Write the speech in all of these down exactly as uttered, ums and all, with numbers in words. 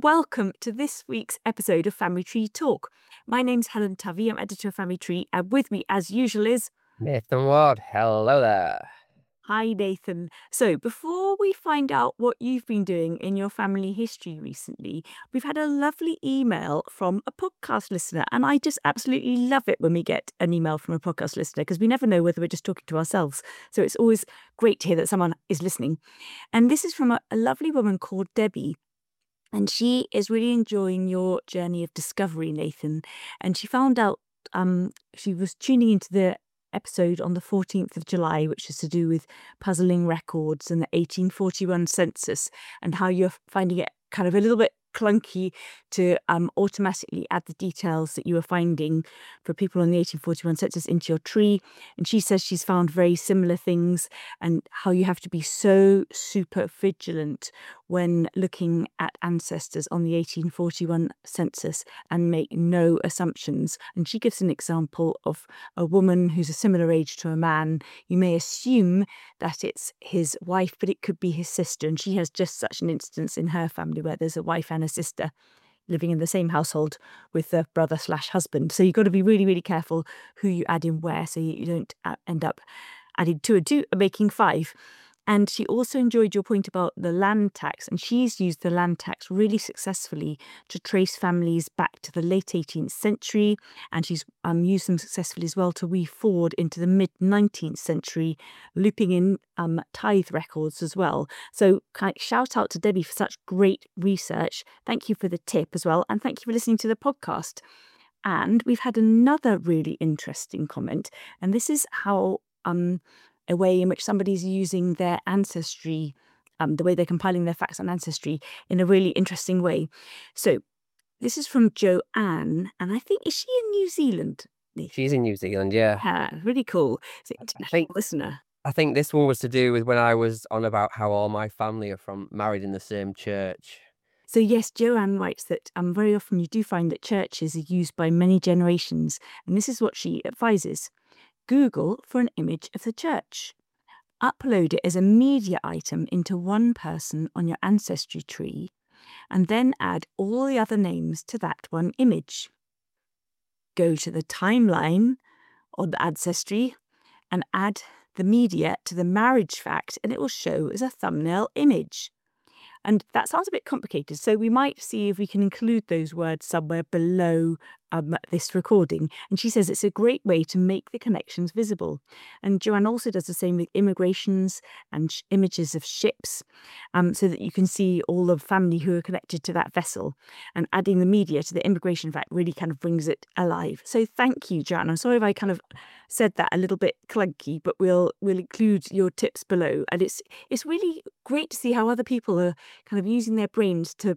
and welcome to this week's episode of Family Tree Talk. My name's Helen Tuvey, I'm editor of Family Tree, and with me, as usual, is Nathan Ward. Hello there. Hi, Nathan. So, before we find out what you've been doing in your family history recently, we've had a lovely email from a podcast listener. And I just absolutely love it when we get an email from a podcast listener because we never know whether we're just talking to ourselves. So, it's always great to hear that someone is listening. And this is from a, a lovely woman called Debbie. And she is really enjoying your journey of discovery, Nathan. And she found out um, she was tuning into the episode on the fourteenth of July, which is to do with puzzling records and the eighteen forty-one census and how you're finding it kind of a little bit clunky to um, automatically add the details that you were finding for people on the eighteen forty-one census into your tree. And she says she's found very similar things and how you have to be so super vigilant when looking at ancestors on the eighteen forty-one census and make no assumptions. And she gives an example of a woman who's a similar age to a man. You may assume that it's his wife, but it could be his sister. And she has just such an instance in her family where there's a wife and a sister living in the same household with the brother slash husband. So you've got to be really, really careful who you add in where so you don't end up adding two and two and making five. And she also enjoyed your point about the land tax, and she's used the land tax really successfully to trace families back to the late eighteenth century, and she's um, used them successfully as well to weave forward into the mid-nineteenth century, looping in um, tithe records as well. So kind of shout out to Debbie for such great research. Thank you for the tip as well, and thank you for listening to the podcast. And we've had another really interesting comment, and this is how... um. a way in which somebody's using their ancestry, um, the way they're compiling their facts on ancestry in a really interesting way. So this is from Joanne, and I think, is she in New Zealand? She's in New Zealand, yeah. Yeah, really cool. It's an international I think, listener. I think this one was to do with when I was on about how all my family are from married in the same church. So yes, Joanne writes that um, very often you do find that churches are used by many generations, and this is what she advises. Google for an image of the church. Upload it as a media item into one person on your ancestry tree, and then add all the other names to that one image. Go to the timeline on the ancestry and add the media to the marriage fact, and it will show as a thumbnail image. And that sounds a bit complicated, so we might see if we can include those words somewhere below um, this recording. And she says it's a great way to make the connections visible. And Joanne also does the same with immigrations and sh- images of ships, um, so that you can see all the family who are connected to that vessel. And adding the media to the immigration fact really kind of brings it alive. So thank you, Joanne. I'm sorry if I kind of said that a little bit clunky, but we'll we'll include your tips below. And it's it's really great to see how other people are kind of using their brains to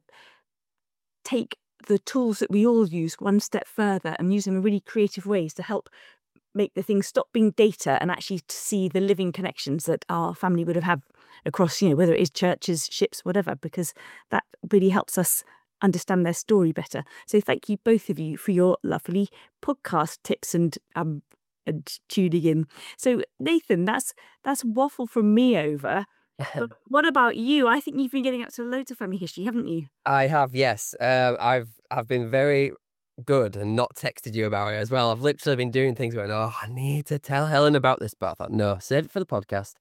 take the tools that we all use one step further and use them in really creative ways to help make the things stop being data and actually to see the living connections that our family would have had across, you know, whether it is churches, ships, whatever, because that really helps us understand their story better. So thank you both of you for your lovely podcast tips and um and tuning in. So Nathan, that's that's waffle from me over. But what about you? I think you've been getting up to loads of family history, haven't you? I have, yes. Uh, I've I've been very good and not texted you about it as well. I've literally been doing things going, oh, I need to tell Helen about this, but I thought, no, save it for the podcast.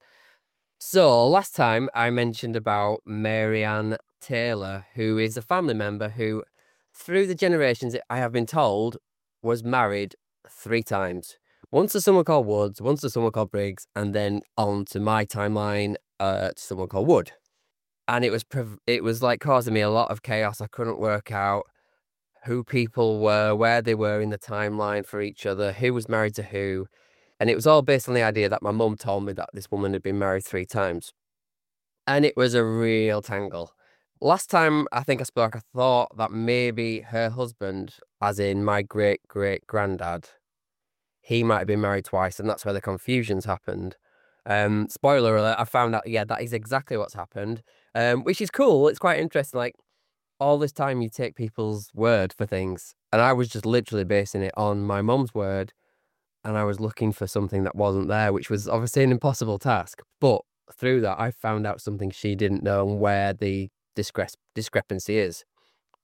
So last time I mentioned about Marianne Taylor, who is a family member who, through the generations, I have been told, was married three times. Once to someone called Woods, once to someone called Briggs, and then on to my timeline uh, to someone called Wood. And it was it was like causing me a lot of chaos. I couldn't work out who people were, where they were in the timeline for each other, who was married to who. And it was all based on the idea that my mum told me that this woman had been married three times. And it was a real tangle. Last time I think I spoke, I thought that maybe her husband, as in my great-great-granddad, he might have been married twice, and that's where the confusions happened. Um, spoiler alert, I found out, yeah, that is exactly what's happened, um, which is cool. It's quite interesting. Like, all this time you take people's word for things, and I was just literally basing it on my mum's word, and I was looking for something that wasn't there, which was obviously an impossible task. But through that, I found out something she didn't know and where the discre- discrepancy is.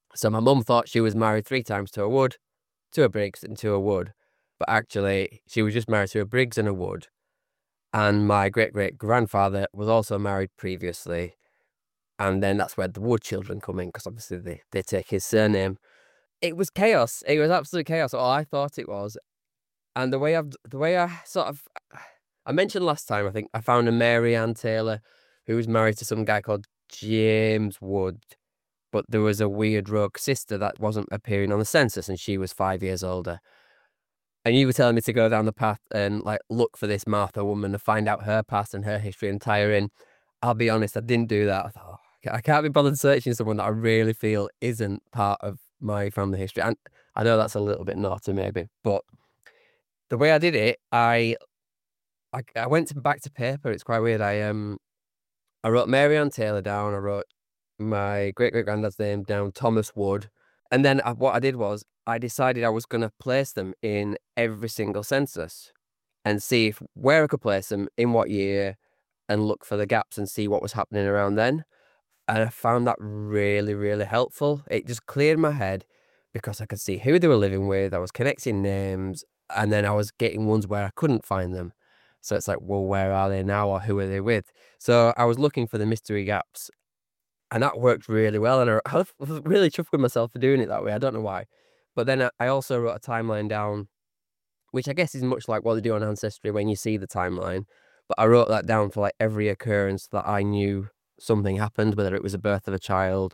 So my mum thought she was married three times to a Wood, to a Briggs, and to a Wood. But actually, she was just married to a Briggs and a Wood. And my great-great-grandfather was also married previously. And then that's where the Wood children come in, because obviously they, they take his surname. It was chaos. It was absolute chaos. Or I thought it was. And the way I've, the way I sort of, I mentioned last time, I think I found a Mary Ann Taylor who was married to some guy called James Wood. But there was a weird rogue sister that wasn't appearing on the census, and she was five years older. And you were telling me to go down the path and like look for this Martha woman to find out her past and her history and tie her in. I'll be honest, I didn't do that. I thought, oh, I can't be bothered searching someone that I really feel isn't part of my family history. And I know that's a little bit naughty maybe, but the way I did it, I I, I went to, back to paper. It's quite weird. I um I wrote Mary Ann Taylor down. I wrote my great great granddad's name down, Thomas Wood. And then I, what I did was I decided I was going to place them in every single census and see if, where I could place them, in what year, and look for the gaps and see what was happening around then. And I found that really, really helpful. It just cleared my head because I could see who they were living with. I was connecting names, and then I was getting ones where I couldn't find them. So it's like, well, where are they now, or who are they with? So I was looking for the mystery gaps, and that worked really well. And I was really chuffed with myself for doing it that way. I don't know why. But then I also wrote a timeline down, which I guess is much like what they do on Ancestry when you see the timeline. But I wrote that down for like every occurrence that I knew something happened, whether it was a birth of a child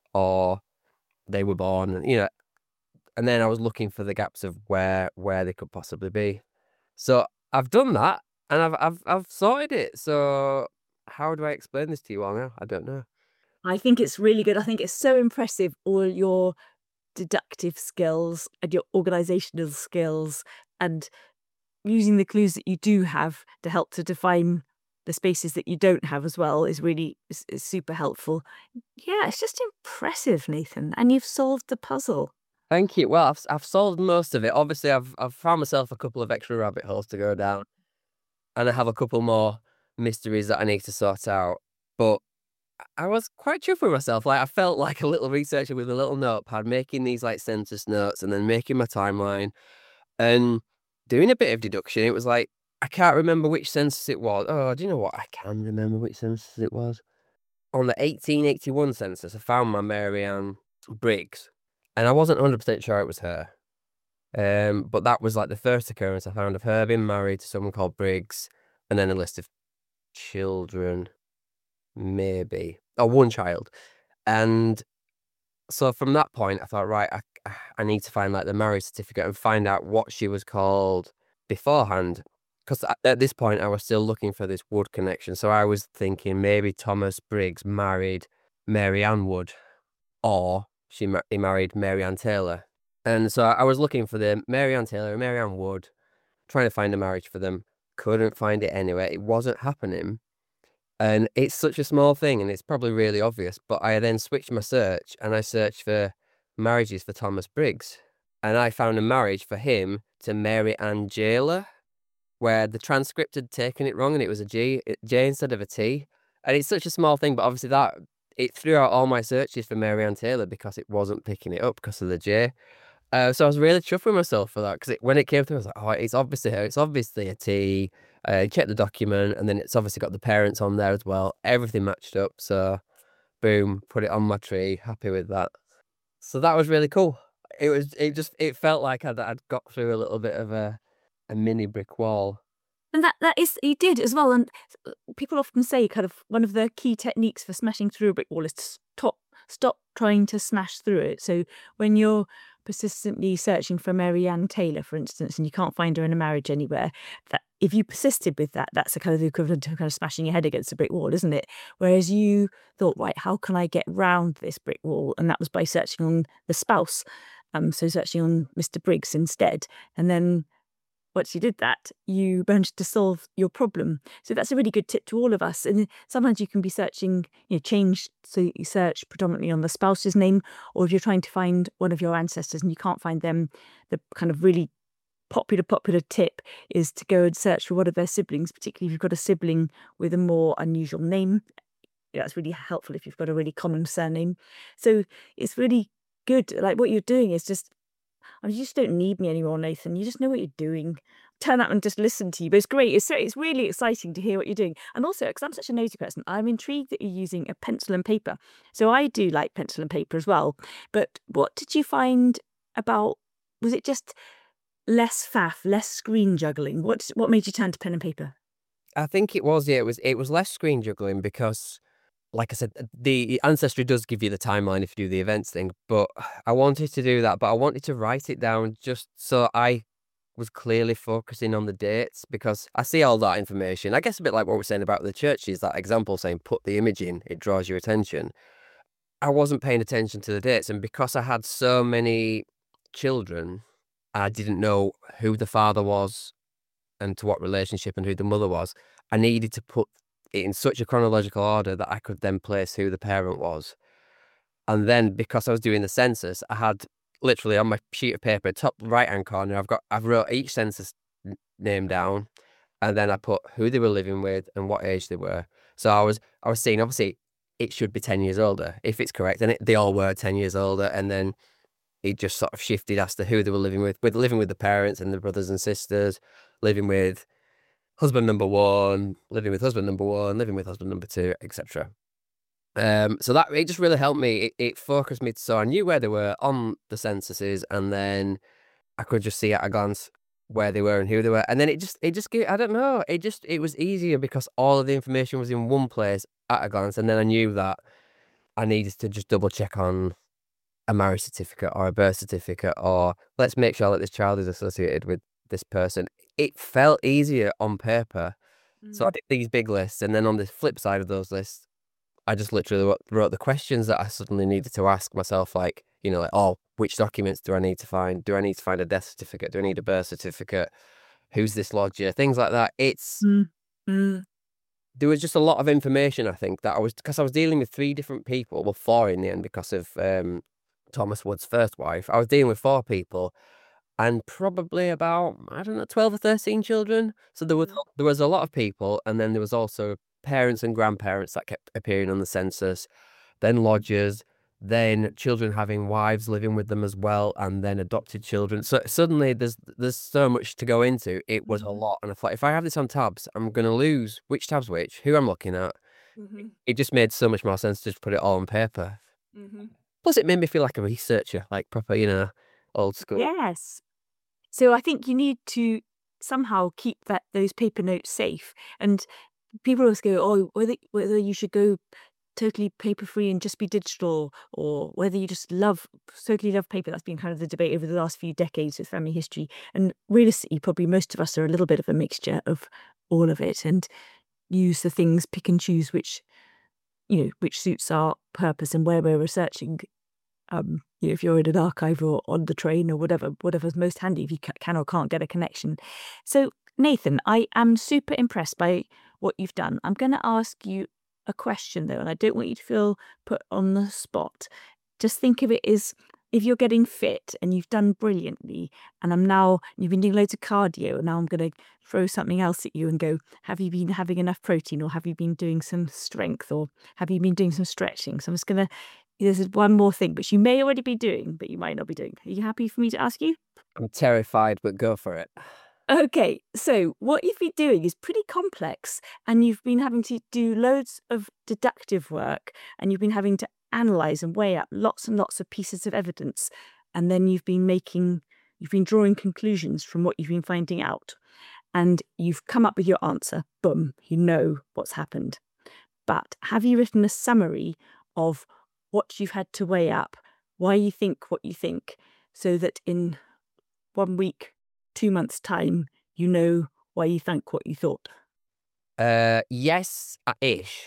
or they were born, and you know. And then I was looking for the gaps of where where they could possibly be. So I've done that, and I've I've I've sorted it. So how do I explain this to you all now? I don't know. I think it's really good. I think it's so impressive, all your deductive skills and your organizational skills, and using the clues that you do have to help to define the spaces that you don't have as well is really is, is super helpful. Yeah, it's just impressive, Nathan. And you've solved the puzzle. Thank you. Well, I've I've solved most of it. Obviously, I've I've found myself a couple of extra rabbit holes to go down, and I have a couple more mysteries that I need to sort out. But I was quite chuffed with myself. Like, I felt like a little researcher with a little notepad, making these like census notes and then making my timeline and doing a bit of deduction. It was like, I can't remember which census it was. Oh, do you know what? I can remember which census it was. On the eighteen eighty-one census, I found my Mary Ann Briggs, and I wasn't one hundred percent sure it was her. Um, but that was like the first occurrence I found of her being married to someone called Briggs, and then a list of children. Maybe, or one child. And so from that point, I thought, right, I, I need to find like the marriage certificate and find out what she was called beforehand. Because at this point, I was still looking for this Wood connection. So I was thinking maybe Thomas Briggs married Mary Ann Wood, or she ma- he married Mary Ann Taylor. And so I was looking for the Mary Ann Taylor and Mary Ann Wood, trying to find a marriage for them. Couldn't find it anywhere. It wasn't happening. And it's such a small thing, and it's probably really obvious, but I then switched my search, and I searched for marriages for Thomas Briggs. And I found a marriage for him to Mary Ann Jailer, where the transcript had taken it wrong, and it was a G, J instead of a T. And it's such a small thing, but obviously that, it threw out all my searches for Mary Ann Taylor because it wasn't picking it up because of the J. Uh, so I was really chuffed with myself for that, because when it came through, I was like, oh, it's obviously her. It's obviously a T. Uh, check the document, and then it's obviously got the parents on there as well. Everything matched up. So, boom, put it on my tree. Happy with that. So that was really cool. It was. It just. It felt like I'd, I'd got through a little bit of a, a mini brick wall. And that, that is, you did as well. And people often say kind of one of the key techniques for smashing through a brick wall is to stop, stop trying to smash through it. So when you're persistently searching for Mary Ann Taylor, for instance, and you can't find her in a marriage anywhere, that if you persisted with that, that's a kind of the equivalent to kind of smashing your head against a brick wall, isn't it? Whereas you thought, right, how can I get round this brick wall? And that was by searching on the spouse. Um, so searching on Mister Briggs instead. And then once you did that, you managed to solve your problem. So that's a really good tip to all of us. And sometimes you can be searching, you know, change, so you search predominantly on the spouse's name, or if you're trying to find one of your ancestors and you can't find them, the kind of really popular, popular tip is to go and search for one of their siblings, particularly if you've got a sibling with a more unusual name. That's really helpful if you've got a really common surname. So it's really good. Like what you're doing is just, I mean, you just don't need me anymore, Nathan. You just know what you're doing. Turn up and just listen to you. But it's great. It's so, it's really exciting to hear what you're doing. And also, because I'm such a nosy person, I'm intrigued that you're using a pencil and paper. So I do like pencil and paper as well. But what did you find about, was it just less faff, less screen juggling? What what made you turn to pen and paper? I think it was, yeah, it was, it was less screen juggling because, like I said, the Ancestry does give you the timeline if you do the events thing, but I wanted to do that, but I wanted to write it down just so I was clearly focusing on the dates, because I see all that information. I guess a bit like what we're saying about the churches, that example saying put the image in, it draws your attention. I wasn't paying attention to the dates, and because I had so many children, I didn't know who the father was and to what relationship and who the mother was. I needed to put it in such a chronological order that I could then place who the parent was. And then because I was doing the census, I had literally on my sheet of paper, top right hand corner, I've got I've wrote each census name down, and then I put who they were living with and what age they were. So I was I was seeing, obviously it should be ten years older if it's correct, and it, they all were ten years older, and then it just sort of shifted as to who they were living with, with living with the parents and the brothers and sisters, living with husband number one, living with husband number one, living with husband number two, et cetera. Um, so that, it just really helped me. It, it focused me, so I knew where they were on the censuses, and then I could just see at a glance where they were and who they were. And then it just, it just gave, I don't know, it just, it was easier because all of the information was in one place at a glance. And then I knew that I needed to just double check on a marriage certificate or a birth certificate, or let's make sure that this child is associated with this person. It felt easier on paper. Mm. So I did these big lists, and then on the flip side of those lists, I just literally wrote, wrote the questions that I suddenly needed to ask myself, like, you know, like, oh, which documents do I need to find? Do I need to find a death certificate? Do I need a birth certificate? Who's this lodger? Things like that. It's, mm. Mm. There was just a lot of information, I think, that I was, because I was dealing with three different people, well, four in the end, because of um, Thomas Wood's first wife. I was dealing with four people, and probably about, I don't know, twelve or thirteen children. So there was, there was a lot of people, and then there was also parents and grandparents that kept appearing on the census, then lodgers, then children having wives living with them as well, and then adopted children. So suddenly there's there's so much to go into. It was a lot, and I thought, if I have this on tabs, I'm going to lose which tab's which, who I'm looking at. Mm-hmm. It just made so much more sense to just put it all on paper. Mm-hmm. Plus it made me feel like a researcher, like proper, you know, old school. Yes. So I think you need to somehow keep that those paper notes safe. And people always go, oh, whether whether you should go totally paper free and just be digital, or whether you just love totally love paper. That's been kind of the debate over the last few decades with family history. And realistically, probably most of us are a little bit of a mixture of all of it, and use the things, pick and choose which, you know, which suits our purpose and where we're researching. Um, you know, if you're in an archive or on the train or whatever, whatever's most handy if you can or can't get a connection. So Nathan, I am super impressed by what you've done. I'm going to ask you a question though, and I don't want you to feel put on the spot. Just think of it as if you're getting fit and you've done brilliantly, and I'm now, you've been doing loads of cardio, and now I'm going to throw something else at you and go, have you been having enough protein, or have you been doing some strength, or have you been doing some stretching? So I'm just going to, there's one more thing, which you may already be doing, but you might not be doing. Are you happy for me to ask you? I'm terrified, but go for it. Okay, so what you've been doing is pretty complex, and you've been having to do loads of deductive work, and you've been having to analyze and weigh up lots and lots of pieces of evidence, and then you've been making, you've been drawing conclusions from what you've been finding out, and you've come up with your answer. Boom, you know what's happened. But have you written a summary of what you've had to weigh up, why you think what you think, so that in one week, two months' time, you know why you think what you thought? Uh, yes, ish.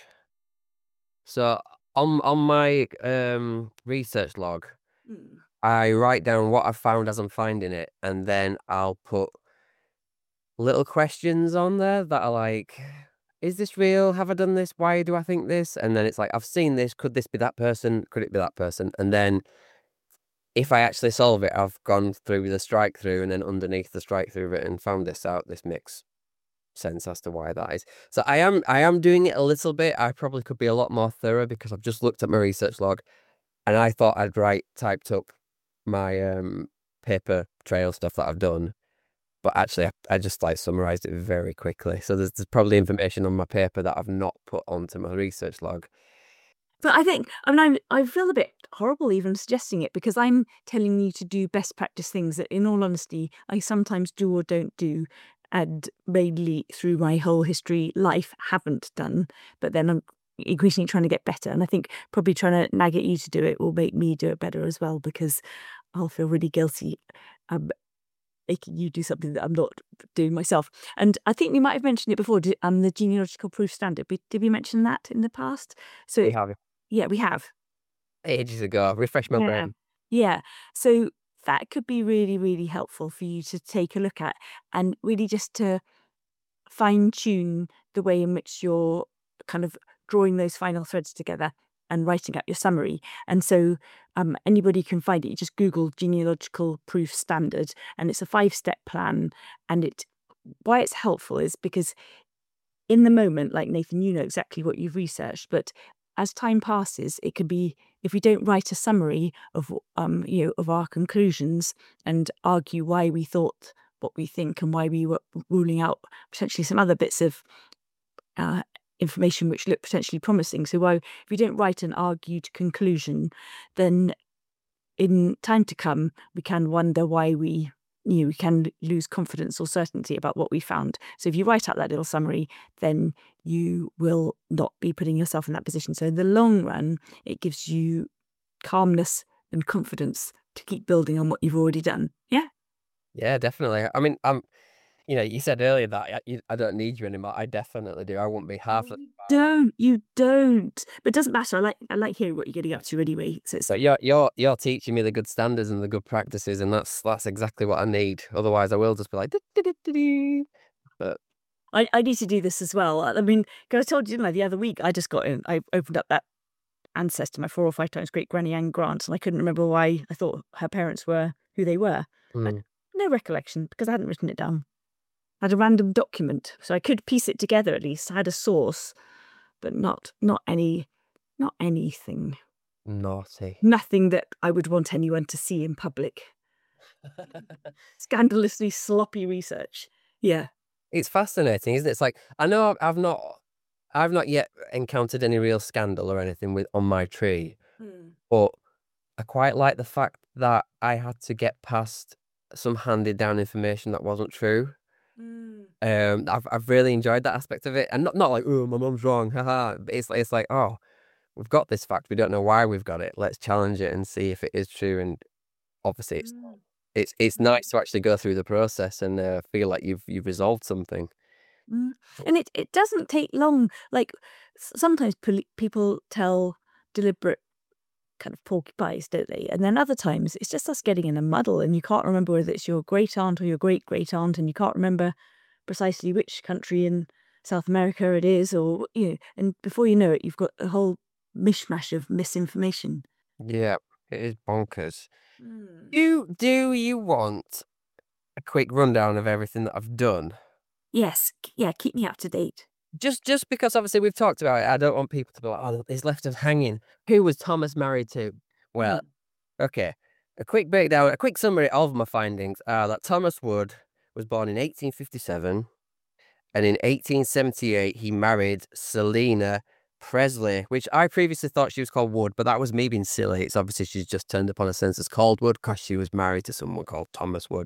So on on my um research log, mm. I write down what I've found as I'm finding it, and then I'll put little questions on there that are like, is this real? Have I done this? Why do I think this? And then it's like, I've seen this. Could this be that person? Could it be that person? And then if I actually solve it, I've gone through the strike through, and then underneath the strike through written, found this out. This makes sense as to why that is. So I am I am doing it a little bit. I probably could be a lot more thorough because I've just looked at my research log. And I thought I'd write typed up my um paper trail stuff that I've done, but actually I, I just like summarized it very quickly. So there's, there's probably information on my paper that I've not put onto my research log. But I think I mean I I feel a bit horrible even suggesting it because I'm telling you to do best practice things that, in all honesty, I sometimes do or don't do, and mainly through my whole history life haven't done. But then I'm increasingly trying to get better, and I think probably trying to nag at you to do it will make me do it better as well because I'll feel really guilty um, making you do something that I'm not doing myself. And I think we might have mentioned it before. Did, um, the genealogical proof standard. We- Did we mention that in the past? So We have yeah, we have. ages ago. Refresh my Yeah. brain. Yeah. So that could be really, really helpful for you to take a look at and really just to fine tune the way in which you're kind of drawing those final threads together and writing out your summary. And so um, anybody can find it. You just Google genealogical proof standard, and it's a five step plan. And it why it's helpful is because in the moment, like Nathan, you know exactly what you've researched, but as time passes, it could be if we don't write a summary of um you know of our conclusions and argue why we thought what we think and why we were ruling out potentially some other bits of uh, information which look potentially promising. So why if we don't write an argued conclusion, then in time to come we can wonder why we you know we can lose confidence or certainty about what we found. So if you write out that little summary, then you will not be putting yourself in that position. So in the long run, it gives you calmness and confidence to keep building on what you've already done. Yeah. Yeah, definitely. I mean, I'm. You know, you said earlier that I, you, I don't need you anymore. I definitely do. I wouldn't be half as far off. Don't you don't. But it doesn't matter. I like I like hearing what you're getting up to anyway. So it's So you're you're you're teaching me the good standards and the good practices, and that's that's exactly what I need. Otherwise, I will just be like, "Du-du-du-du-du." But I, I need to do this as well. I mean, because I told you, didn't I, the other week I just got in, I opened up that ancestor, my four or five times great granny Anne Grant, and I couldn't remember why I thought her parents were who they were. I, mm, no recollection because I hadn't written it down. I had a random document, so I could piece it together at least. I had a source, but not not any, not anything, naughty. nothing that I would want anyone to see in public. Scandalously sloppy research. Yeah. It's fascinating, isn't it? It's like I know I've, I've not I've not yet encountered any real scandal or anything with on my tree, Mm. but I quite like the fact that I had to get past some handed down information that wasn't true. Mm. Um, I've I've really enjoyed that aspect of it, and not not like oh my mum's wrong, haha. But it's like it's like oh we've got this fact, we don't know why we've got it. Let's challenge it and see if it is true. And obviously, it's Mm. it's it's Mm. nice to actually go through the process and uh, feel like you've you've resolved something. Mm. And it, it doesn't take long. Like s- sometimes poli- people tell deliberate kind of porcupines, don't they? And then other times it's just us getting in a muddle and you can't remember whether it's your great aunt or your great great aunt, and you can't remember precisely which country in South America it is, or you know, and before you know it, you've got a whole mishmash of misinformation. Yeah, it is bonkers. Mm. Do do you want a quick rundown of everything that I've done? Yes, k- yeah, keep me up to date. Just just because obviously we've talked about it, I don't want people to be like, oh, he's left us hanging. Who was Thomas married to? Well, Mm. okay. A quick breakdown, a quick summary of my findings are that Thomas Wood was born in eighteen fifty-seven, and in eighteen seventy-eight he married Selina Presley, which I previously thought she was called Wood, but that was me being silly. It's obviously she's just turned up on a census called Wood because she was married to someone called Thomas Wood.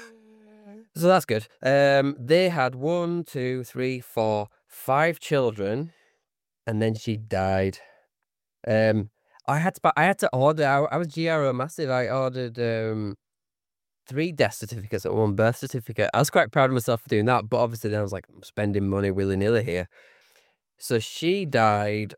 So that's good. Um, they had one, two, three, four, five children, and then she died. Um, I had to, bu- I had to order. I, I was G R O massive. I ordered um three death certificates and one birth certificate. I was quite proud of myself for doing that, but obviously then I was like, I'm spending money willy nilly here. So she died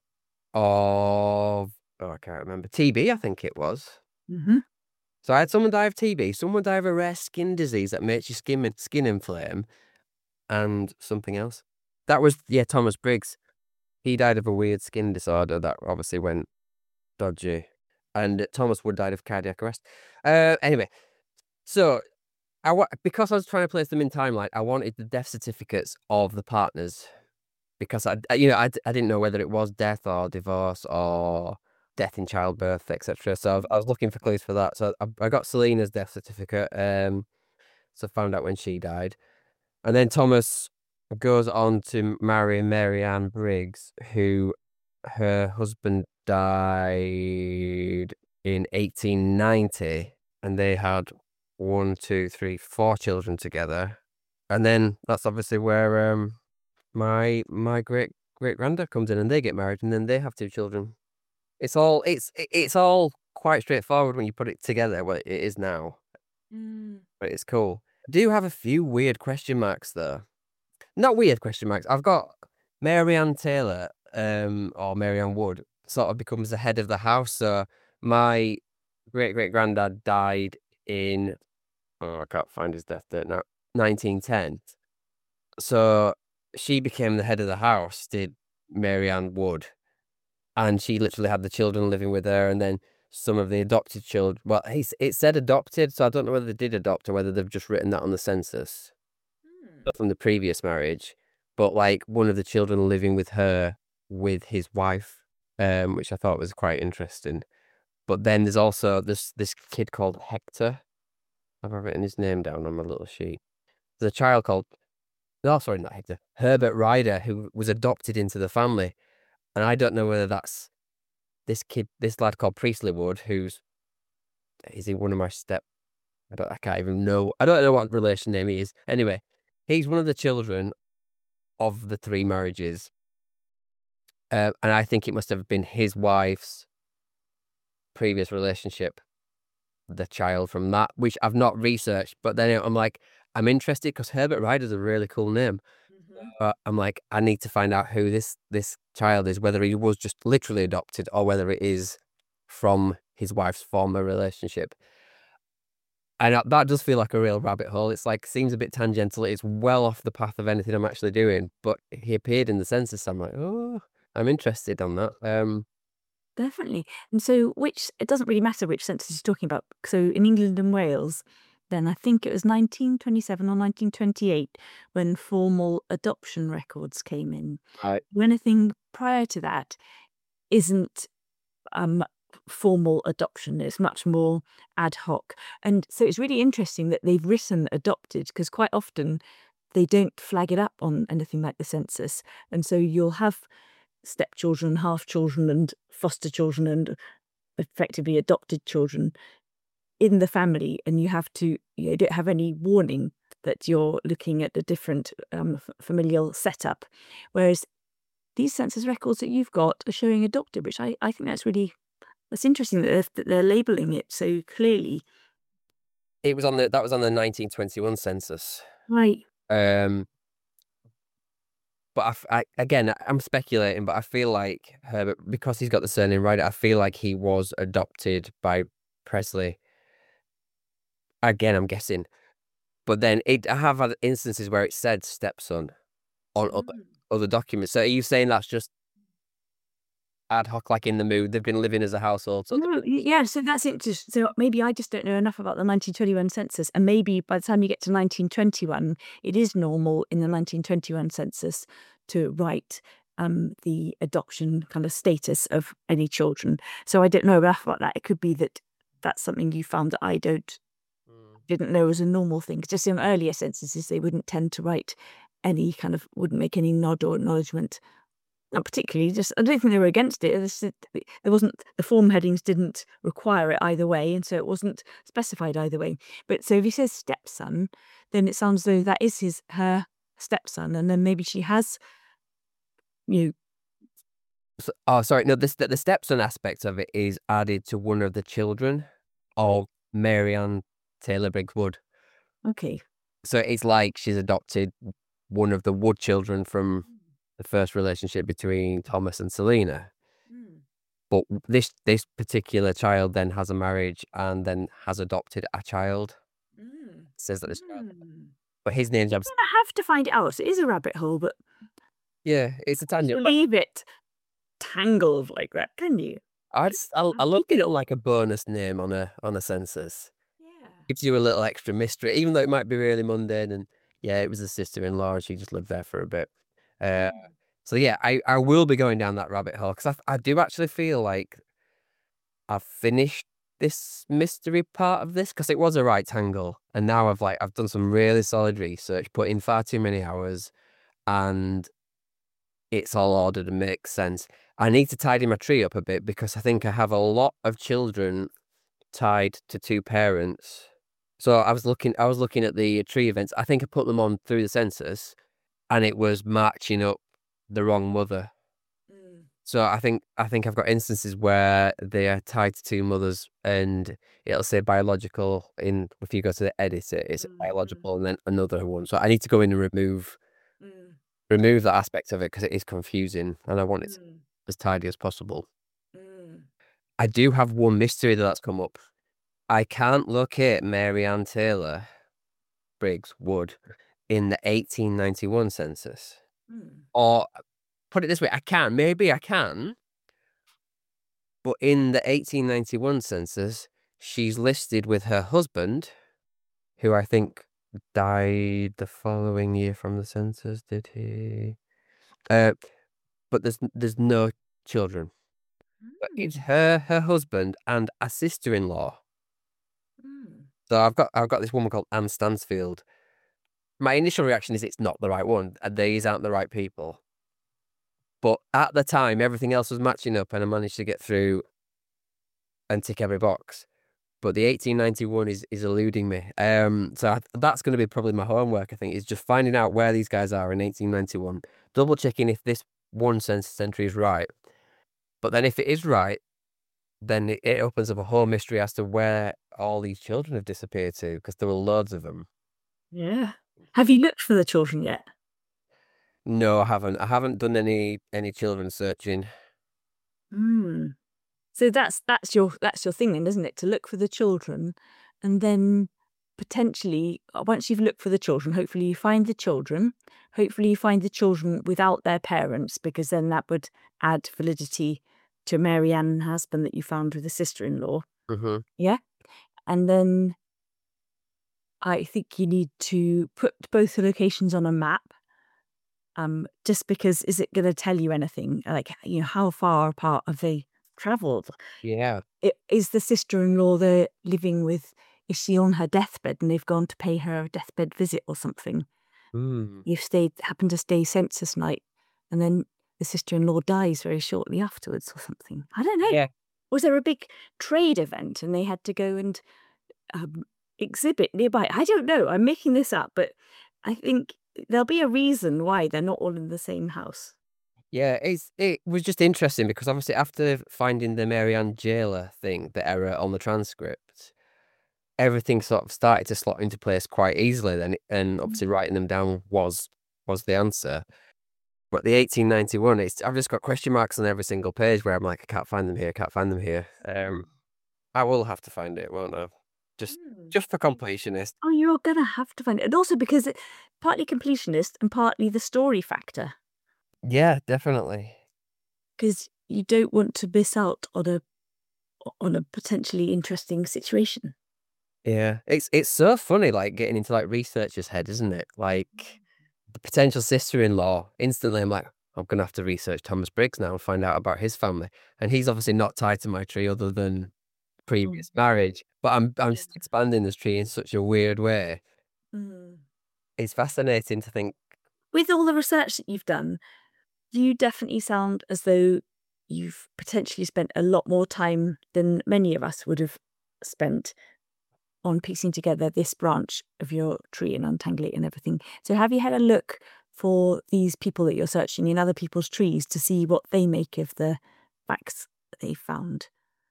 of oh, I can't remember T B. I think it was. Mm-hmm. So I had someone die of T B, someone die of a rare skin disease that makes your skin skin inflame, and something else. That was yeah, Thomas Briggs. He died of a weird skin disorder that obviously went dodgy, and Thomas Wood died of cardiac arrest. Uh, anyway, so I wa- because I was trying to place them in timeline, I wanted the death certificates of the partners because I, I- you know, I, d- I didn't know whether it was death or divorce or death in childbirth, et cetera. So I was, I was looking for clues for that. So I, I got Selena's death certificate. Um, so I found out when she died, and then Thomas goes on to marry Mary Ann Briggs, who her husband died in eighteen ninety, and they had one, two, three, four children together. And then that's obviously where um my my great great granddad comes in, and they get married, and then they have two children. It's all it's it's all quite straightforward when you put it together. Well, it is now, Mm. but it's cool. I do have a few weird question marks though. Not weird question marks. I've got Mary Ann Taylor, um, or Mary Ann Wood, sort of becomes the head of the house. So my great great granddad died in, oh, I can't find his death date now, nineteen ten. So she became the head of the house, did Mary Ann Wood, and she literally had the children living with her, and then some of the adopted children. Well, he's, it said adopted, so I don't know whether they did adopt or whether they've just written that on the census from the previous marriage. But like one of the children living with her with his wife, um, which I thought was quite interesting. But then there's also this this kid called Hector. I've written his name down on my little sheet. There's a child called, no, sorry, not Hector, Herbert Ryder, who was adopted into the family. And I don't know whether that's this kid, this lad called Priestley Wood, who's, is he one of my step, I don't, I can't even know, I don't know what relation name he is. Anyway, he's one of the children of the three marriages. Uh, and I think it must have been his wife's previous relationship, the child from that, which I've not researched. But then I'm like, I'm interested because Herbert Ryder's a really cool name. Mm-hmm. But I'm like, I need to find out who this this child is, whether he was just literally adopted or whether it is from his wife's former relationship. And that, that does feel like a real rabbit hole. It's like, seems a bit tangential. It's well off the path of anything I'm actually doing. But he appeared in the census. I'm like, oh, I'm interested on that. Um, Definitely. And so, which it doesn't really matter which census you're talking about. So, in England and Wales, then I think it was nineteen twenty-seven or nineteen twenty-eight when formal adoption records came in. I, Anything prior to that isn't um, formal adoption, it's much more ad hoc. And so, it's really interesting that they've written adopted because quite often they don't flag it up on anything like the census. And so, you'll have stepchildren, half children, and foster children, and effectively adopted children in the family, and you have to, you don't have any warning that you're looking at a different um, f- familial setup. Whereas these census records that you've got are showing adopted, which I, I think that's really, that's interesting that they're, that they're labeling it so clearly. it was on the that was on the nineteen twenty-one census. Right. Um, but I f- I, again, I'm speculating, but I feel like Herbert, because he's got the surname Ryder, I feel like he was adopted by Presley. Again, I'm guessing. But then it, I have had instances where it said stepson on other, other documents. So are you saying that's just ad hoc, like in the mood? They've been living as a household. So No, y- yeah, so that's interesting. So maybe I just don't know enough about the nineteen twenty-one census, and maybe by the time you get to nineteen twenty-one, it is normal in the nineteen twenty-one census to write um, the adoption kind of status of any children. So I don't know enough about that. It could be that that's something you found that I don't didn't know was a normal thing. 'Cause just in earlier censuses, they wouldn't tend to write any kind of, wouldn't make any nod or acknowledgement. Not particularly, just I don't think they were against it. It's just- There wasn't, the form headings didn't require it either way, and so it wasn't specified either way. But so if he says stepson, then it sounds as though that is his her stepson, and then maybe she has, you know, So- oh, sorry. No, this the, the stepson aspect of it is added to one of the children of Mary Ann Taylor Briggs Wood. okay, So it's like she's adopted one of the Wood children from the first relationship between Thomas and Selena. But this this particular child then has a marriage and then has adopted a child. Says that this child, but his name's abs- I have to find it out. It is a rabbit hole, but yeah, it's a tangent. But leave it tangled like that, can you? I just I, I love it like a bonus name on a on a census. Yeah. Gives you a little extra mystery, even though it might be really mundane. And yeah, it was a sister-in-law, and she just lived there for a bit. Uh, so yeah, I, I will be going down that rabbit hole because I I do actually feel like I've finished this mystery part of this because it was a right angle, and now I've like I've done some really solid research, put in far too many hours, and it's all ordered and makes sense. I need to tidy my tree up a bit because I think I have a lot of children tied to two parents. So I was looking I was looking at the tree events. I think I put them on through the census, and it was matching up the wrong mother. Mm. So I think I think I've got instances where they are tied to two mothers, and it'll say biological in if you go to the edit it, it's Mm, mm, biological and then another one. So I need to go in and remove mm, remove that aspect of it because it is confusing, and I want it mm, as tidy as possible. mm. I do have one mystery that's come up. I can't locate Mary Ann Taylor Briggs Wood in the eighteen ninety-one census. Mm. Or put it this way, I can, maybe I can, but in the eighteen ninety-one census, she's listed with her husband, who I think died the following year from the census, did he? Uh, but there's there's no children. But it's Mm. her, her husband, and a sister-in-law. Mm. So I've got I've got this woman called Anne Stansfield. My initial reaction is it's not the right one, and these aren't the right people. But at the time, everything else was matching up, and I managed to get through and tick every box. But the eighteen ninety-one is is eluding me. Um, so I, that's going to be probably my homework. I think is just finding out where these guys are in eighteen ninety-one, double checking if this one census entry is right. But then if it is right, then it, it opens up a whole mystery as to where all these children have disappeared to, because there were loads of them. Yeah. Have you looked for the children yet? No, I haven't. I haven't done any any children searching. Mm. So that's that's your that's your thing then, isn't it? To look for the children, and then potentially uh, once you've looked for the children, hopefully you find the children. Hopefully you find the children without their parents, because then that would add validity to Mary Ann and her husband that you found with the sister-in-law. Mm-hmm. Yeah. And then I think you need to put both the locations on a map. Um, just because is it going to tell you anything? Like, you know, how far apart have they traveled? Yeah. I- Is the sister-in-law they're living with, is she on her deathbed and they've gone to pay her a deathbed visit or something? Mm. You've stayed, happened to stay census night, and then the sister-in-law dies very shortly afterwards or something. I don't know. Yeah. Was there a big trade event and they had to go and um, exhibit nearby? I don't know. I'm making this up, but I think there'll be a reason why they're not all in the same house. Yeah, it's it was just interesting because obviously after finding the Mary Ann Jailer thing, the error on the transcript, everything sort of started to slot into place quite easily then, and obviously writing them down was was the answer. But the eighteen ninety-one, it's I've just got question marks on every single page where I'm like, I can't find them here, I can't find them here. Um, I will have to find it, won't I? Just Mm. just for completionist. Oh, you're gonna have to find it. And also because it partly completionist and partly the story factor. Yeah, definitely. Because you don't want to miss out on a on a potentially interesting situation. Yeah, it's it's so funny, like getting into like researcher's head, isn't it? Like the potential sister-in-law. Instantly, I'm like, I'm gonna have to research Thomas Briggs now and find out about his family. And he's obviously not tied to my tree other than Mm. previous marriage. But I'm I'm Yeah. just expanding this tree in such a weird way. Mm. It's fascinating to think. With all the research that you've done, you definitely sound as though you've potentially spent a lot more time than many of us would have spent on piecing together this branch of your tree and untangling it and everything. So have you had a look for these people that you're searching in other people's trees to see what they make of the facts that they found?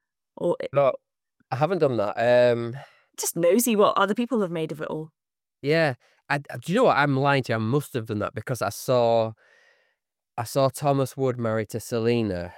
Or it- No, I haven't done that. Um, just nosy what other people have made of it all? yeah. I, I- do you know what? I'm lying to you. I must have done that because I saw I saw Thomas Wood married to Selena,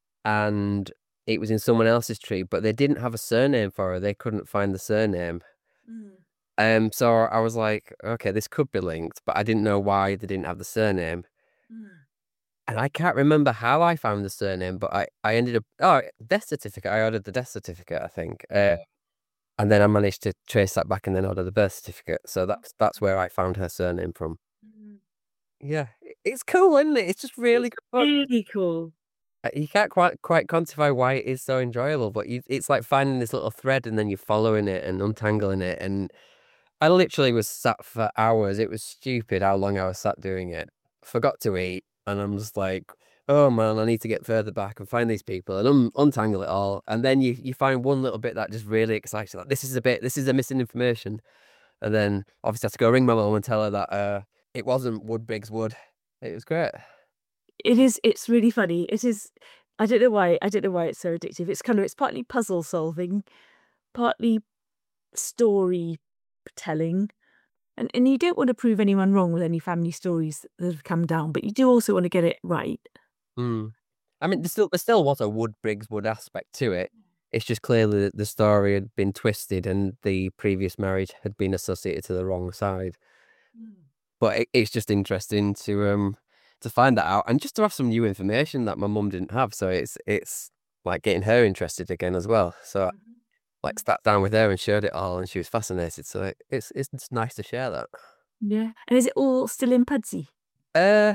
and it was in someone else's tree, but they didn't have a surname for her. They couldn't find the surname. Mm. Um, so I was like, okay, this could be linked, but I didn't know why they didn't have the surname. Mm. And I can't remember how I found the surname, but I, I ended up, oh, death certificate. I ordered the death certificate, I think. Uh, and then I managed to trace that back and then order the birth certificate. So that's that's where I found her surname from. Mm. Yeah, it's cool, isn't it? It's just really It's good fun. really cool. Uh, You can't quite quite quantify why it is so enjoyable, but you, it's like finding this little thread and then you're following it and untangling it. And I literally was sat for hours. It was stupid how long I was sat doing it. Forgot to eat, and I'm just like, oh man, I need to get further back and find these people and un untangle it all. And then you you find one little bit that just really excites you. Like this is a bit, this is a missing information. And then obviously I have to go ring my mum and tell her that uh it wasn't Wood Briggs Wood. It was great. It is, it's really funny. It is, I don't know why, I don't know why it's so addictive. It's kind of, it's partly puzzle solving, partly story telling. And and you don't want to prove anyone wrong with any family stories that have come down, but you do also want to get it right. Mm. I mean, there still there still was a Wood Briggs Wood aspect to it. It's just clearly that the story had been twisted and the previous marriage had been associated to the wrong side. But it, it's just interesting to um to find that out and just to have some new information that my mum didn't have. So it's it's like getting her interested again as well. So I, like sat down with her and shared it all, and she was fascinated. So it, it's it's it's nice to share that. Yeah. And is it all still in Pudsey? Uh,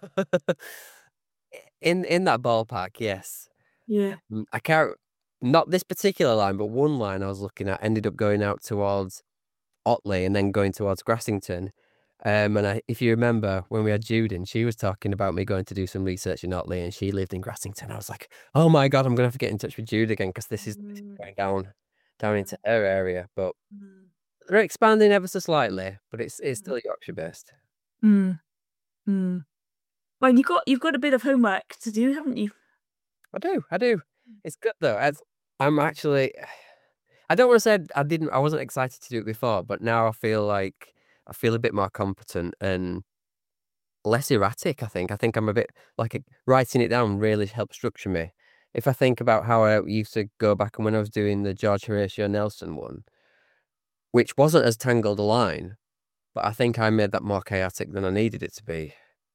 in in that ballpark, yes. Yeah. Mm, I can't, not this particular line, but one line I was looking at ended up going out towards Otley and then going towards Grassington. Um, and I, if you remember when we had Jude in, she was talking about me going to do some research in Otley, and she lived in Grassington. I was like, oh my God, I'm gonna have to get in touch with Jude again because this is, this is Mm, going down down into her area. But mm, they're expanding ever so slightly, but it's it's still Yorkshire based. mm, mm. Well, you got you've got a bit of homework to do, haven't you? I do, I do. It's good though. As I'm actually, I don't want to say I didn't, I wasn't excited to do it before, but now I feel like I feel a bit more competent and less erratic. I think. I think I'm a bit like it- writing it down really helps structure me. If I think about how I used to go back and when I was doing the George Horatio Nelson one, which wasn't as tangled a line, but I think I made that more chaotic than I needed it to be.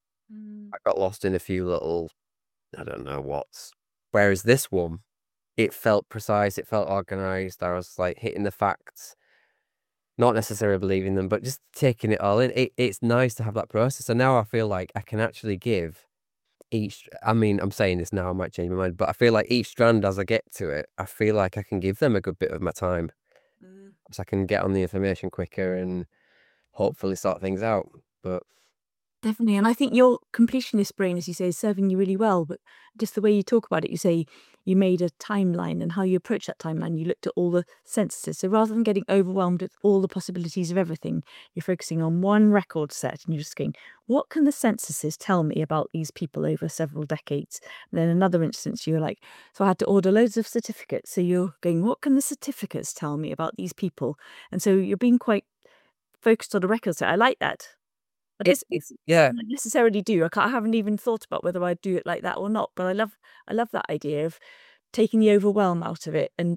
Mm. I got lost in a few little, I don't know what's. Whereas this one, it felt precise, it felt organized. I was like hitting the facts, not necessarily believing them, but just taking it all in. It, it's nice to have that process. And now I feel like I can actually give each, I mean, I'm saying this now, I might change my mind, but I feel like each strand as I get to it, I feel like I can give them a good bit of my time. Mm. So I can get on the information quicker and hopefully sort things out. But Definitely. And I think your completionist brain, as you say, is serving you really well. But just the way you talk about it, you say you made a timeline and how you approach that timeline, you looked at all the censuses. So rather than getting overwhelmed with all the possibilities of everything, you're focusing on one record set and you're just going, what can the censuses tell me about these people over several decades? And then another instance, you're like, so I had to order loads of certificates. So you're going, what can the certificates tell me about these people? And so you're being quite focused on a record set. I like that. I it, just it's, yeah, don't necessarily do. I, can't, I haven't even thought about whether I'd do it like that or not. But I love, I love that idea of taking the overwhelm out of it and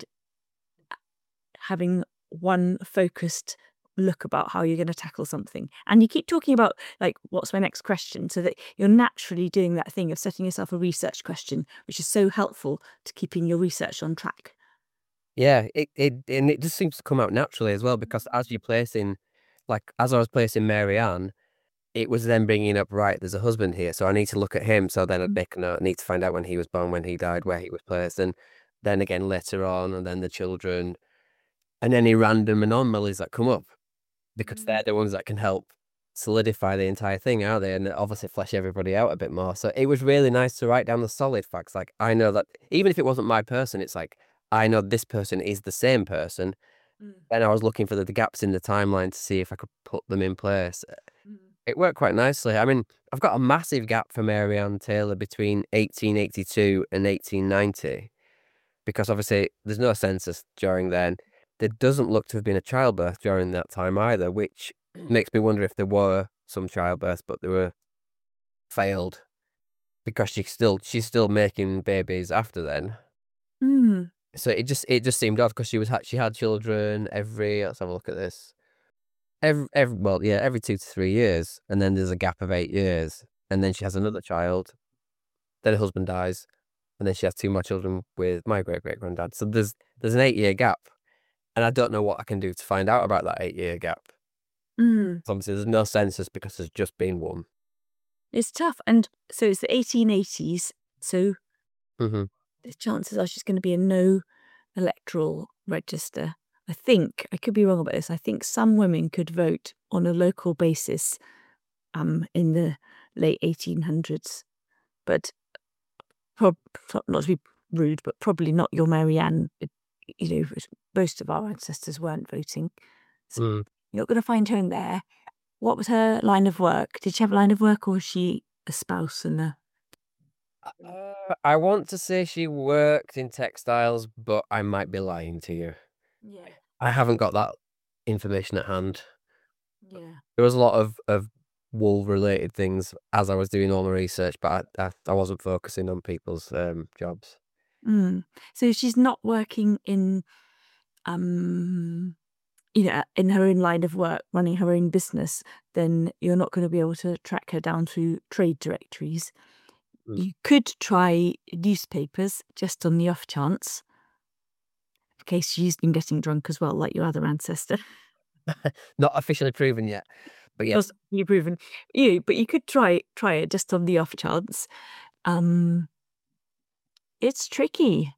having one focused look about how you're going to tackle something. And you keep talking about like, what's my next question, so that you're naturally doing that thing of setting yourself a research question, which is so helpful to keeping your research on track. yeah, it, it, and it just seems to come out naturally as well because as you're placing, like, as I was placing Mary Ann, it was then bringing up, right, there's a husband here, so I need to look at him. So then I'd Mm. make a note, I need to find out when he was born, when he died, where he was placed. And then again later on, and then the children, and any random anomalies that come up, because they're the ones that can help solidify the entire thing, aren't they? And obviously flesh everybody out a bit more. So it was really nice to write down the solid facts. Like, I know that even if it wasn't my person, it's like, I know this person is the same person. Mm. And I was looking for the, the gaps in the timeline to see if I could put them in place. Mm. It worked quite nicely. I mean, I've got a massive gap for Mary Ann Taylor between eighteen eighty-two and eighteen ninety because obviously there's no census during then. There doesn't look to have been a childbirth during that time either, which makes me wonder if there were some childbirths, but they were failed because she's still she's still making babies after then. Mm. So it just it just seemed odd because she was she had children every, let's have a look at this. Every, every well, yeah, every two to three years, and then there's a gap of eight years, and then she has another child. Then her husband dies, and then she has two more children with my great great granddad. So there's there's an eight year gap, and I don't know what I can do to find out about that eight year gap. Mm. So obviously, there's no census because there's just been one. It's tough. And so it's the eighteen eighties. So hmm The chances are she's going to be in no electoral register. I think, I could be wrong about this, I think some women could vote on a local basis um, in the late eighteen hundreds, but prob- pro- not to be rude, but probably not your Mary Ann. It- You know, most of our ancestors weren't voting. So Mm. you're not going to find her in there. What was her line of work? Did she have a line of work, or was she a spouse and a... Uh, I want to say she worked in textiles, but I might be lying to you. Yeah, I haven't got that information at hand. yeah. There was a lot of, of wool related things as I was doing all my research, but I, I, I wasn't focusing on people's um, jobs. Mm. So she's not working in, um, you know, in her own line of work, running her own business, then you're not going to be able to track her down through trade directories. Mm. You could try newspapers just on the off chance, in case she's been getting drunk as well, like your other ancestor. Not officially proven yet, but yes. Doesn't you proven you, but you could try try it just on the off chance. Um, it's tricky.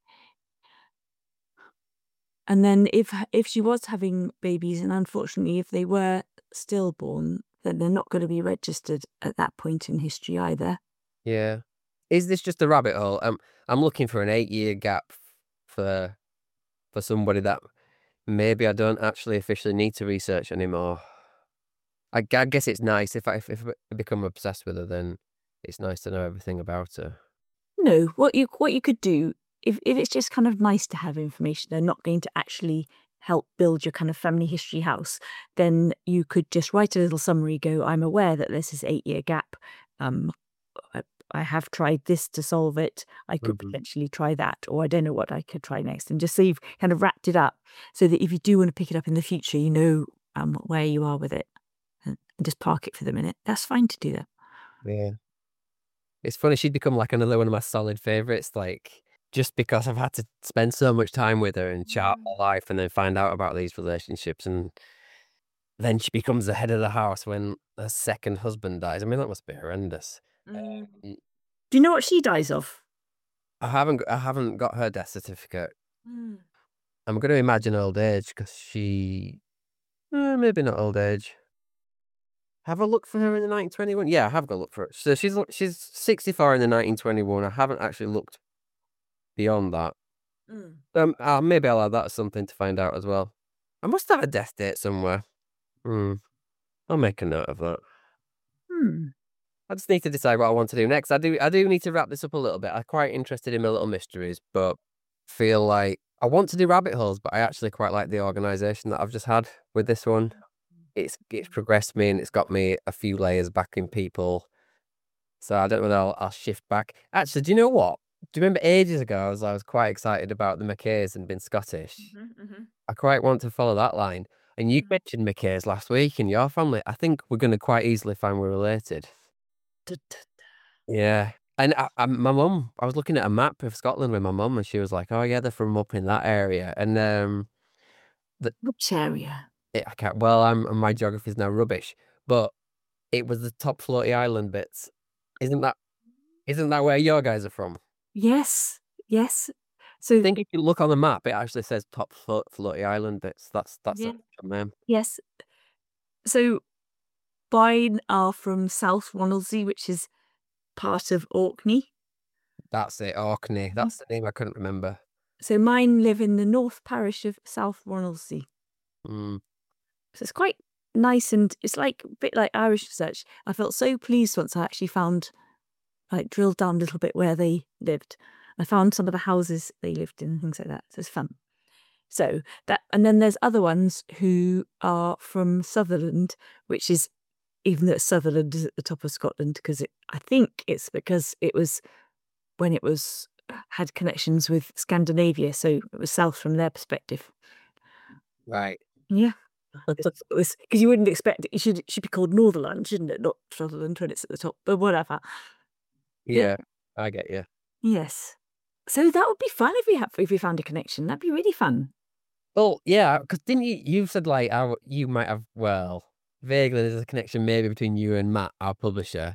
And then if if she was having babies, and unfortunately if they were stillborn, then they're not going to be registered at that point in history either. Yeah. Is this just a rabbit hole? Um, I'm looking for an eight year gap for for somebody that maybe I don't actually officially need to research anymore. I, I guess it's nice if I if, if I become obsessed with her, then it's nice to know everything about her. No, what you what you could do, if if it's just kind of nice to have information, they're not going to actually help build your kind of family history house, then you could just write a little summary, go, I'm aware that this is eight year gap. Um, I, I have tried this to solve it. I could Mhm. potentially try that, or I don't know what I could try next. And just so you've kind of wrapped it up so that if you do want to pick it up in the future, you know um, where you are with it, and just park it for the minute. That's fine to do that. Yeah. It's funny, she'd become like another one of my solid favorites, like just because I've had to spend so much time with her and chat Mm. all life and then find out about these relationships, and then she becomes the head of the house when her second husband dies. I mean, that must be horrendous. Mm. Um, Do you know what she dies of? I haven't g- I haven't got her death certificate. Mm. I'm going to imagine old age because she, uh, maybe not old age. Have a look for her in the nineteen twenty-one. Yeah, I have got a look for it. So she's she's sixty-four in the nineteen twenty-one. I haven't actually looked beyond that. Mm. Um, uh, maybe I'll add that as something to find out as well. I must have a death date somewhere. Hmm. I'll make a note of that. Hmm. I just need to decide what I want to do next. I do I do need to wrap this up a little bit. I'm quite interested in my little mysteries, but feel like I want to do rabbit holes, but I actually quite like the organisation that I've just had with this one. It's it's progressed me and it's got me a few layers back in people. So I don't know whether I'll, I'll shift back. Actually, do you know what? Do you remember ages ago I was I was quite excited about the McKays and being Scottish? Mm-hmm, mm-hmm. I quite want to follow that line. And you mentioned McKays last week in your family. I think we're going to quite easily find we're related. Yeah. And I, I, my mum, I was looking at a map of Scotland with my mum, and she was like, "Oh yeah, they're from up in that area." And um, the Which area? it, I can't. Well, I'm my geography is now rubbish, but it was the top floaty island bits. Isn't that isn't that where your guys are from? Yes, yes. I So think if you look on the map, it actually says top float, floaty island bits. That's that's yeah, it from them. yes. So mine are from South Ronaldsay, which is part of Orkney. That's it, Orkney. Mhm. That's the name I couldn't remember. So mine live in the North Parish of South Ronaldsay. Mm. So it's quite nice, and it's like a bit like Irish research. I felt so pleased once I actually found, like, drilled down a little bit where they lived. I found some of the houses they lived in and things like that. So it's fun. So that, and then there's other ones who are from Sutherland, which is, even though Sutherland is at the top of Scotland, because it, I think it's because it was when it was had connections with Scandinavia, so it was south from their perspective. Right. Yeah, because you wouldn't expect it. It should it should be called Northernland, shouldn't it? Not Sutherland when it's at the top, but whatever. Yeah, I get you. Yes. So that would be fun if we have if we found a connection. That'd be really fun. Well, yeah, because didn't you? You said like how you might have. Well, vaguely, there's a connection maybe between you and Matt, our publisher.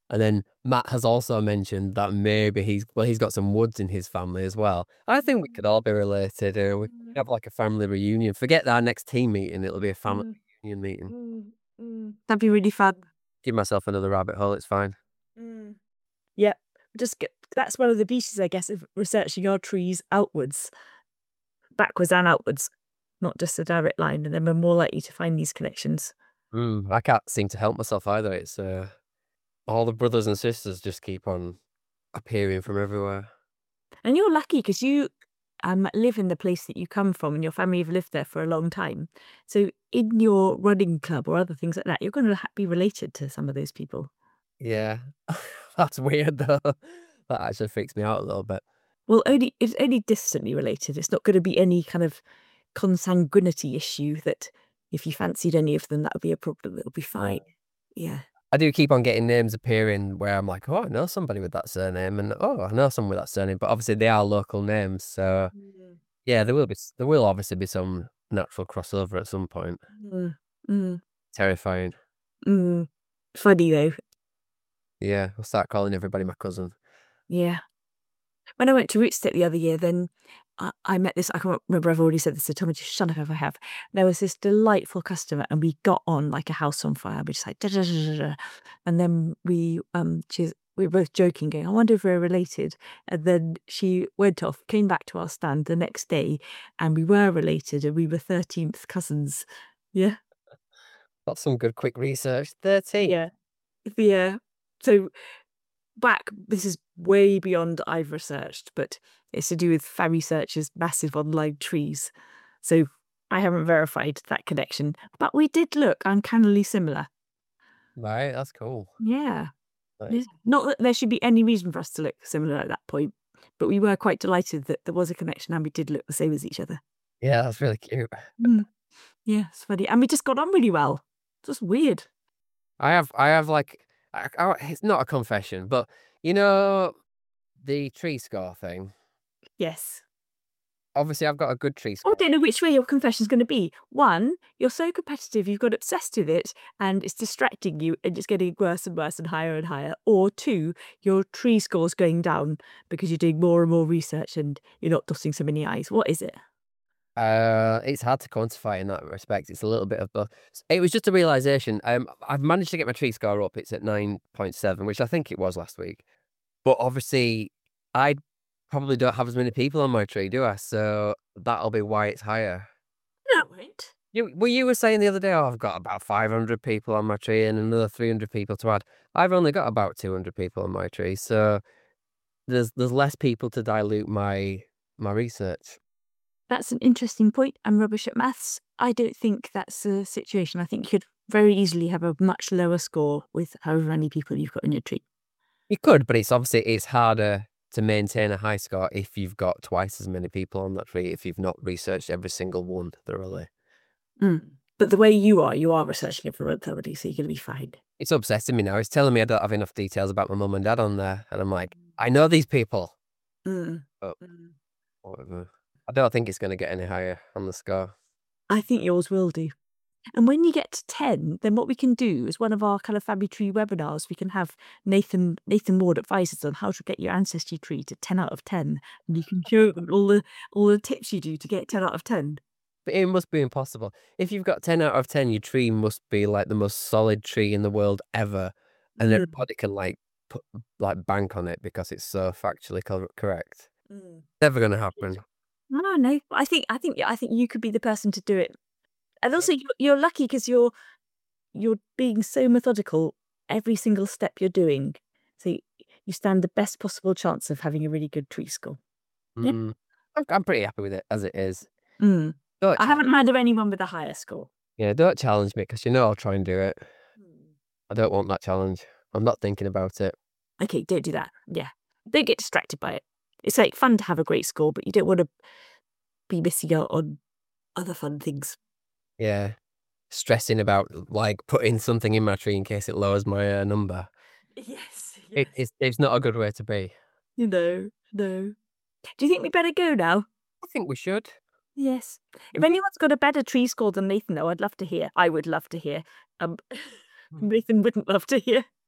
And then Matt has also mentioned that maybe he's, well, he's got some Woods in his family as well. I think we could all be related. Uh, we could have like a family reunion. Forget our next team meeting. It'll be a family Mm, reunion meeting. mm, mm. That'd be really fun. Give myself another rabbit hole. It's fine. Mm. Yep. Just get, that's one of the beauties, I guess, of researching our trees outwards, backwards and outwards, not just a direct line, and then we're more likely to find these connections. Mm, I can't seem to help myself either. It's uh, all the brothers and sisters just keep on appearing from everywhere. And you're lucky because you um, live in the place that you come from and your family have lived there for a long time. So in your running club or other things like that, you're going to be related to some of those people. Yeah, that's weird though. That actually freaks me out a little bit. Well, only it's only distantly related. It's not going to be any kind of consanguinity issue that if you fancied any of them, that would be a problem. It'll be fine. Yeah. I do keep on getting names appearing where I'm like, oh, I know somebody with that surname, and oh, I know someone with that surname. But obviously, they are local names, so yeah, there will be there will obviously be some natural crossover at some point. Mm, mm, Terrifying. mm. Funny though. Yeah, I'll start calling everybody my cousin. Yeah. When I went to Rootstep the other year, then I, I met this, I can't remember, I've already said this, so tell me to shut up if I have. There was this delightful customer and we got on like a house on fire. We just like, da, da, da, da, da. And then we, um, she's, we were both joking, going, I wonder if we're related. And then she went off, came back to our stand the next day, and we were related and we were thirteenth cousins. Yeah. Got some good quick research. thirteen. Yeah. Yeah. So back, this is way beyond I've researched, but it's to do with Family Search's massive online trees. So I haven't verified that connection, but we did look uncannily similar. Right, that's cool. Yeah. Nice. Yeah. Not that there should be any reason for us to look similar at that point, but we were quite delighted that there was a connection and we did look the same as each other. Yeah, that's really cute. Mm. Yeah, it's funny. And we just got on really well. Just weird. I have, I have like, I, I, it's not a confession, but you know, the tree score thing. Yes. Obviously, I've got a good tree I score. don't know which way your confession's going to be. One, you're so competitive, you've got obsessed with it, and it's distracting you, and it's getting worse and worse and higher and higher. Or two, your tree score's going down because you're doing more and more research and you're not dotting so many I's. What is it? Uh, it's hard to quantify in that respect. It's a little bit of both. It was just a realization. Um, I've managed to get my tree score up. It's at nine point seven, which I think it was last week. But obviously, I probably don't have as many people on my tree, do I? So that'll be why it's higher. No, right. You, well, you were saying the other day, oh, I've got about five hundred people on my tree and another three hundred people to add. I've only got about two hundred people on my tree, so there's there's less people to dilute my my research. That's an interesting point. I'm rubbish at maths. I don't think that's the situation. I think you could very easily have a much lower score with however many people you've got in your tree. You could, but it's obviously it's harder to maintain a high score if you've got twice as many people on that tree, if you've not researched every single one thoroughly. Mm. But the way you are, you are researching everyone thoroughly, so you're going to be fine. It's obsessing me now. It's telling me I don't have enough details about my mum and dad on there. And I'm like, I know these people. Mm. Oh, Mm. whatever. I don't think it's going to get any higher on the score. I think yours will do. And when you get to ten, then what we can do is one of our kind of family tree webinars, we can have Nathan Nathan Ward advise us on how to get your ancestry tree to ten out of ten. And you can show them all the all the tips you do to get ten out of ten. But it must be impossible. If you've got ten out of ten, your tree must be like the most solid tree in the world ever. And Mm. everybody can like put like bank on it because it's so factually co- correct. Mm. Never going to happen. No, no. I think I think I think you could be the person to do it. And also you're, you're lucky because you're you're being so methodical every single step you're doing. So you, you stand the best possible chance of having a really good tree score. Yeah. Mm. I'm, I'm pretty happy with it as it is. Mm. Don't I cha- haven't heard of anyone with a higher score. yeah, don't challenge me because you know I'll try and do it. I don't want that challenge. I'm not thinking about it. Okay, don't do that. Yeah. Don't get distracted by it. It's like fun to have a great score, but you don't want to be missing out on other fun things. Yeah. Stressing about like putting something in my tree in case it lowers my uh, number. Yes. It, it's, it's not a good way to be. You know, no. Do you think we better go now? I think we should. Yes. If anyone's got a better tree score than Nathan, though, I'd love to hear. I would love to hear. Um, Nathan wouldn't love to hear.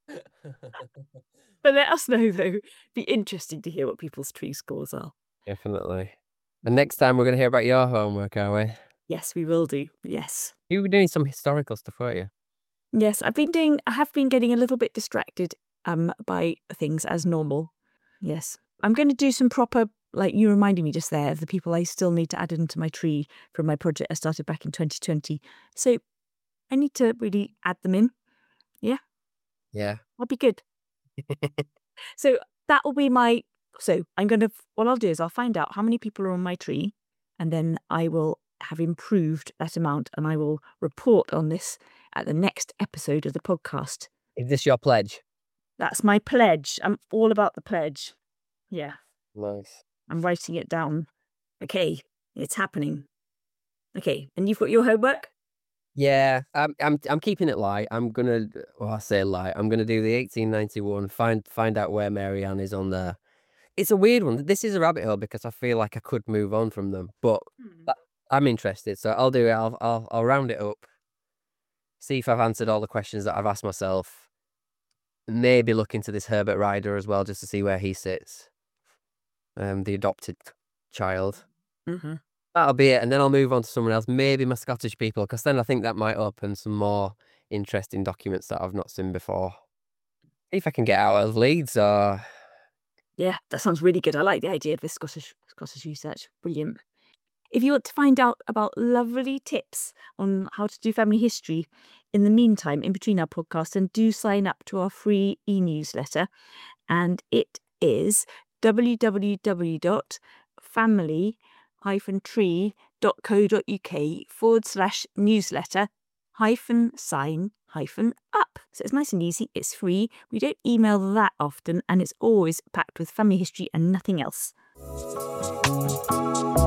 But let us know, though. Be interesting to hear what people's tree scores are. Definitely. And next time we're going to hear about your homework, are we? Yes, we will do. Yes. You were doing some historical stuff, weren't you? Yes, I've been doing, I have been getting a little bit distracted um, by things as normal. Yes. I'm going to do some proper, like you reminded me just there, of the people I still need to add into my tree from my project I started back in twenty twenty. So I need to really add them in. Yeah. Yeah. I'll be good. So that will be my, so I'm going to, what I'll do is I'll find out how many people are on my tree, and then I will have improved that amount, and I will report on this at the next episode of the podcast. Is this your pledge? That's my pledge. I'm all about the pledge. Yeah. Nice. I'm writing it down. Okay, it's happening. Okay, and you've got your homework? Yeah, I'm I'm I'm keeping it light. I'm gonna, well, I say light. I'm gonna do the eighteen ninety-one. Find find out where Mary Ann is on there. It's a weird one. This is a rabbit hole because I feel like I could move on from them, but Hmm. I'm interested, so I'll do it. I'll I'll I'll round it up. See if I've answered all the questions that I've asked myself. Maybe look into this Herbert Ryder as well, just to see where he sits. Um, the adopted child. Mm-hmm. That'll be it, and then I'll move on to someone else. Maybe my Scottish people, because then I think that might open some more interesting documents that I've not seen before. If I can get out of Leeds, or Yeah, that sounds really good. I like the idea of this Scottish Scottish research. Brilliant. If you want to find out about lovely tips on how to do family history in the meantime, in between our podcasts, then do sign up to our free e-newsletter. And it is www.family-tree.co.uk forward slash newsletter hyphen sign hyphen up. So it's nice and easy. It's free. We don't email that often, and it's always packed with family history and nothing else.